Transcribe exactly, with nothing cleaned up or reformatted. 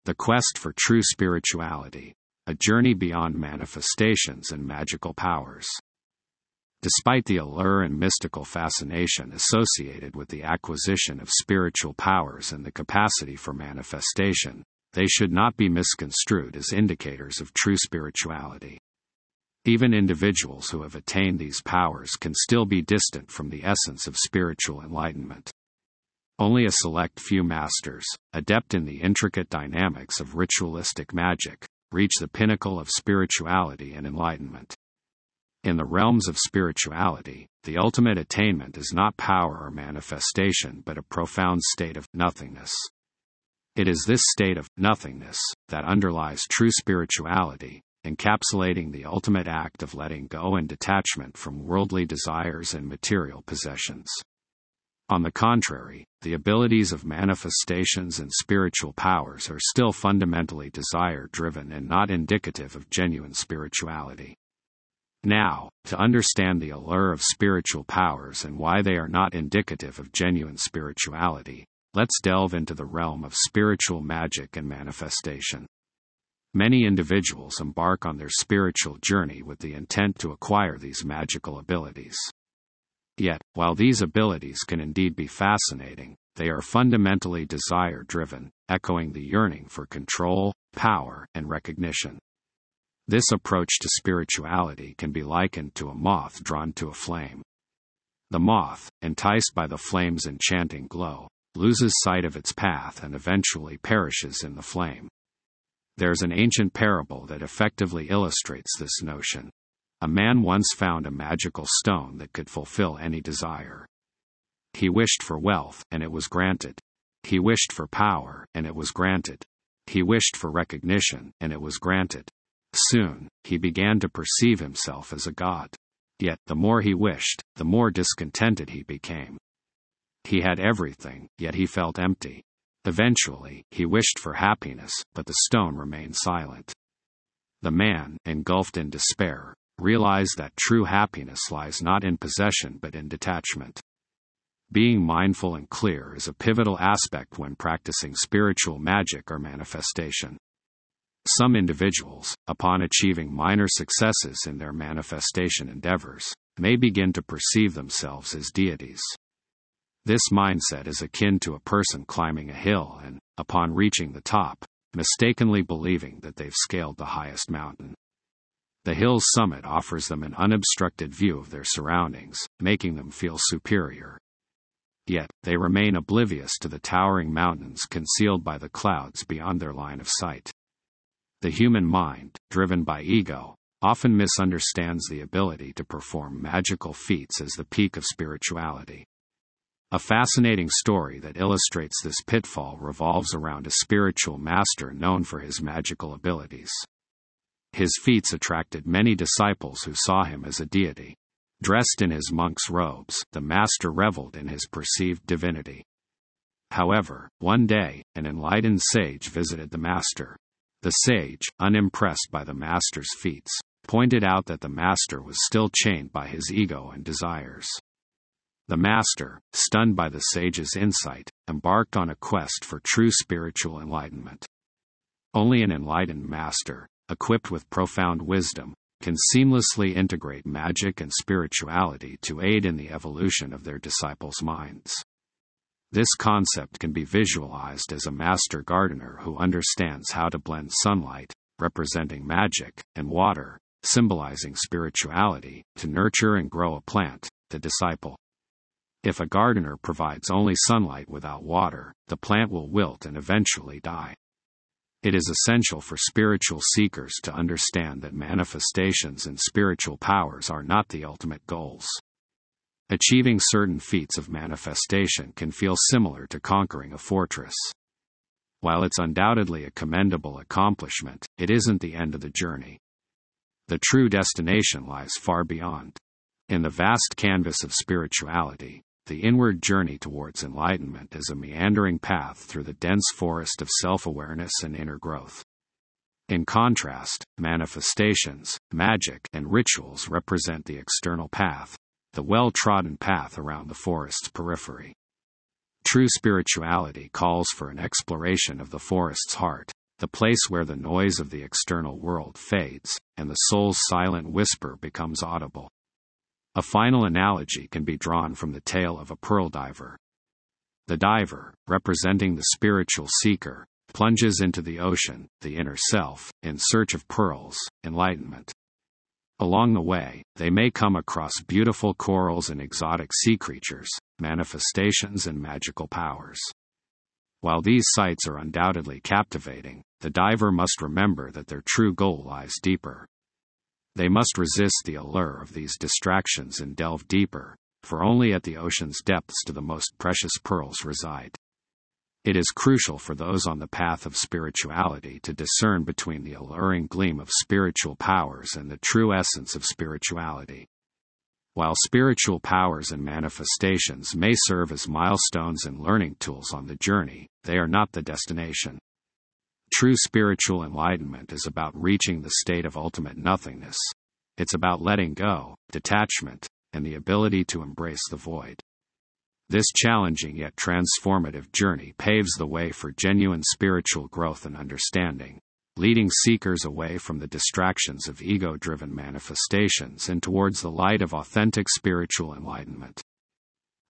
The Quest for True Spirituality, a journey beyond manifestations and magical powers. Despite the allure and mystical fascination associated with the acquisition of spiritual powers and the capacity for manifestation, they should not be misconstrued as indicators of true spirituality. Even individuals who have attained these powers can still be distant from the essence of spiritual enlightenment. Only a select few masters, adept in the intricate dynamics of ritualistic magic, reach the pinnacle of spirituality and enlightenment. In the realms of spirituality, the ultimate attainment is not power or manifestation but a profound state of nothingness. It is this state of nothingness that underlies true spirituality, encapsulating the ultimate act of letting go and detachment from worldly desires and material possessions. On the contrary, the abilities of manifestations and spiritual powers are still fundamentally desire-driven and not indicative of genuine spirituality. Now, to understand the allure of spiritual powers and why they are not indicative of genuine spirituality, let's delve into the realm of spiritual magic and manifestation. Many individuals embark on their spiritual journey with the intent to acquire these magical abilities. Yet, while these abilities can indeed be fascinating, they are fundamentally desire-driven, echoing the yearning for control, power, and recognition. This approach to spirituality can be likened to a moth drawn to a flame. The moth, enticed by the flame's enchanting glow, loses sight of its path and eventually perishes in the flame. There's an ancient parable that effectively illustrates this notion. A man once found a magical stone that could fulfill any desire. He wished for wealth, and it was granted. He wished for power, and it was granted. He wished for recognition, and it was granted. Soon, he began to perceive himself as a god. Yet, the more he wished, the more discontented he became. He had everything, yet he felt empty. Eventually, he wished for happiness, but the stone remained silent. The man, engulfed in despair, realized that true happiness lies not in possession but in detachment. Being mindful and clear is a pivotal aspect when practicing spiritual magic or manifestation. Some individuals, upon achieving minor successes in their manifestation endeavors, may begin to perceive themselves as deities. This mindset is akin to a person climbing a hill and, upon reaching the top, mistakenly believing that they've scaled the highest mountain. The hill's summit offers them an unobstructed view of their surroundings, making them feel superior. Yet, they remain oblivious to the towering mountains concealed by the clouds beyond their line of sight. The human mind, driven by ego, often misunderstands the ability to perform magical feats as the peak of spirituality. A fascinating story that illustrates this pitfall revolves around a spiritual master known for his magical abilities. His feats attracted many disciples who saw him as a deity. Dressed in his monk's robes, the master reveled in his perceived divinity. However, one day, an enlightened sage visited the master. The sage, unimpressed by the master's feats, pointed out that the master was still chained by his ego and desires. The master, stunned by the sage's insight, embarked on a quest for true spiritual enlightenment. Only an enlightened master, equipped with profound wisdom, can seamlessly integrate magic and spirituality to aid in the evolution of their disciples' minds. This concept can be visualized as a master gardener who understands how to blend sunlight, representing magic, and water, symbolizing spirituality, to nurture and grow a plant, the disciple. If a gardener provides only sunlight without water, the plant will wilt and eventually die. It is essential for spiritual seekers to understand that manifestations and spiritual powers are not the ultimate goals. Achieving certain feats of manifestation can feel similar to conquering a fortress. While it's undoubtedly a commendable accomplishment, it isn't the end of the journey. The true destination lies far beyond. In the vast canvas of spirituality, the inward journey towards enlightenment is a meandering path through the dense forest of self-awareness and inner growth. In contrast, manifestations, magic, and rituals represent the external path, the well-trodden path around the forest's periphery. True spirituality calls for an exploration of the forest's heart, the place where the noise of the external world fades, and the soul's silent whisper becomes audible. A final analogy can be drawn from the tale of a pearl diver. The diver, representing the spiritual seeker, plunges into the ocean, the inner self, in search of pearls, enlightenment. Along the way, they may come across beautiful corals and exotic sea creatures, manifestations and magical powers. While these sights are undoubtedly captivating, the diver must remember that their true goal lies deeper. They must resist the allure of these distractions and delve deeper, for only at the ocean's depths do the most precious pearls reside. It is crucial for those on the path of spirituality to discern between the alluring gleam of spiritual powers and the true essence of spirituality. While spiritual powers and manifestations may serve as milestones and learning tools on the journey, they are not the destination. True spiritual enlightenment is about reaching the state of ultimate nothingness. It's about letting go, detachment, and the ability to embrace the void. This challenging yet transformative journey paves the way for genuine spiritual growth and understanding, leading seekers away from the distractions of ego-driven manifestations and towards the light of authentic spiritual enlightenment.